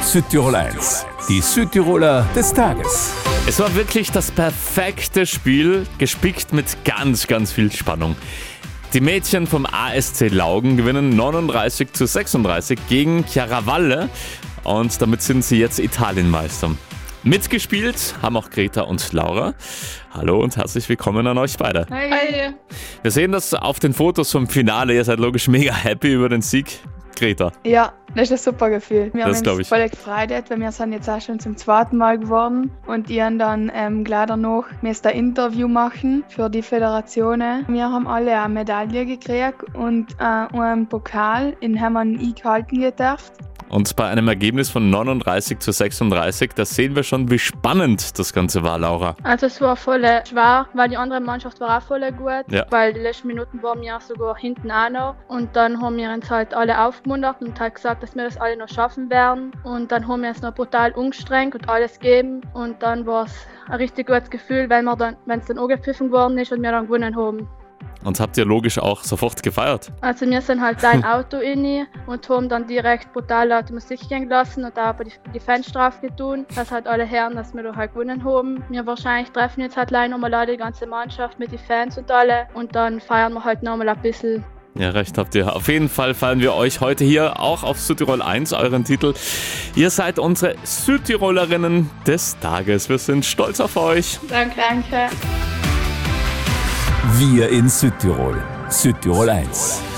Südtirol 1, die Südtiroler des Tages. Es war wirklich das perfekte Spiel, gespickt mit ganz, ganz viel Spannung. Die Mädchen vom ASC Laugen gewinnen 39:36 gegen Chiaravalle und damit sind sie jetzt Italienmeister. Mitgespielt haben auch Greta und Laura. Hallo und herzlich willkommen an euch beide. Hi. Wir sehen das auf den Fotos vom Finale. Ihr seid logisch mega happy über den Sieg. Greta. Ja, das ist ein super Gefühl. Wir Das haben glaub uns ich. voll gefreut, weil wir sind jetzt auch schon zum zweiten Mal geworden und die haben dann gleich danach müssen ein Interview machen für die Föderationen. Wir haben alle eine Medaille gekriegt und einen Pokal, in haben wir eingehalten gedurft. Und bei einem Ergebnis von 39:36, da sehen wir schon, wie spannend das Ganze war, Laura. Also es war voll schwer, weil die andere Mannschaft war auch voll gut, Ja. weil die letzten Minuten waren wir sogar hinten auch noch. Und dann haben wir uns halt alle aufgemuntert und halt gesagt, dass wir das alle noch schaffen werden. Und dann haben wir uns noch brutal umgestrengt und alles gegeben. Und dann war es ein richtig gutes Gefühl, wenn es dann angepfiffen worden ist und wir dann gewonnen haben. Und habt ihr logisch auch sofort gefeiert? Also wir sind halt ein Auto rein und haben dann direkt brutal laute Musik gehen lassen und auch die Fans drauf getan, dass halt alle hören, dass wir da halt gewonnen haben. Wir wahrscheinlich treffen jetzt halt gleich nochmal die ganze Mannschaft mit den Fans und alle und dann feiern wir halt nochmal ein bisschen. Ja, recht habt ihr. Auf jeden Fall feiern wir euch heute hier auch auf Südtirol 1, euren Titel. Ihr seid unsere Südtirolerinnen des Tages. Wir sind stolz auf euch. Danke. Wir in Südtirol. Südtirol 1.